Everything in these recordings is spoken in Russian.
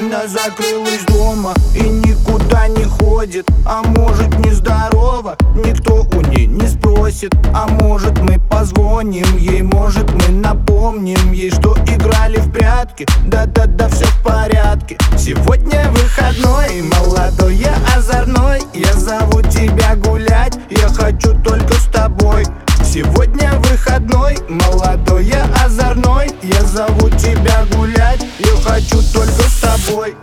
Она закрылась дома и никуда не ходит. А может, нездорова, никто у ней не спросит. А может, мы позвоним ей, может, мы напомним ей, что играли в прятки. Да-да-да, все в порядке. Сегодня выходной, молодой, я озорной. Я зову тебя гулять, я хочу только с тобой. Сегодня выходной, молодой, я озорной. Я зову тебя гулять, я хочу только с тобой.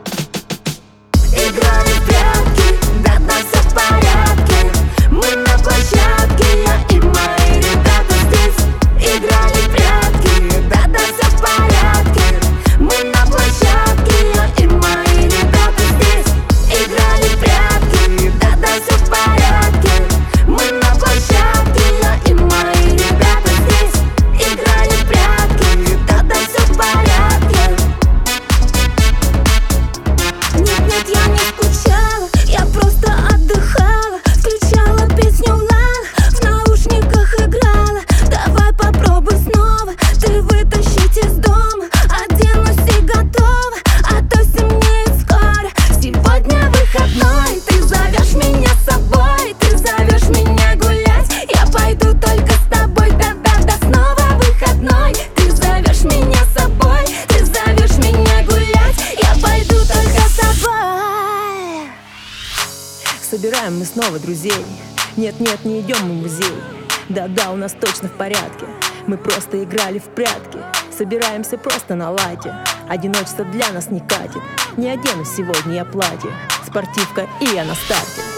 Играли в прятки, да-да, все в порядке. Мы на площадке, я и мои ребята здесь. Играли в прятки, да-да, все в порядке. Мы на площадке, я и мои ребята здесь. Играли в прятки, да-да, все в порядке. Мы на площадке, я и мои ребята здесь. Играли в прятки, да-да, все в порядке. Нет, я не скучала, я просто отдыхала. Включала песню Лала, в наушниках играла. Давай попробуй снова, ты вытащить из дома. Оденусь и готова, а то стемнеет скоро. Сегодня выходной, ты зовешь меня с собой. Ты зовешь меня гулять, я пойду только с тобой. Да-да-да, снова выходной, ты зовешь меня с собой. Ты зовешь меня гулять, я пойду только с тобой. Собираем мы снова друзей. Нет-нет, не идем мы в музей. Да-да, у нас точно в порядке. Мы просто играли в прятки. Собираемся просто на лайте. Одиночество для нас не катит. Не одену сегодня я платье. Спортивка и я на старте.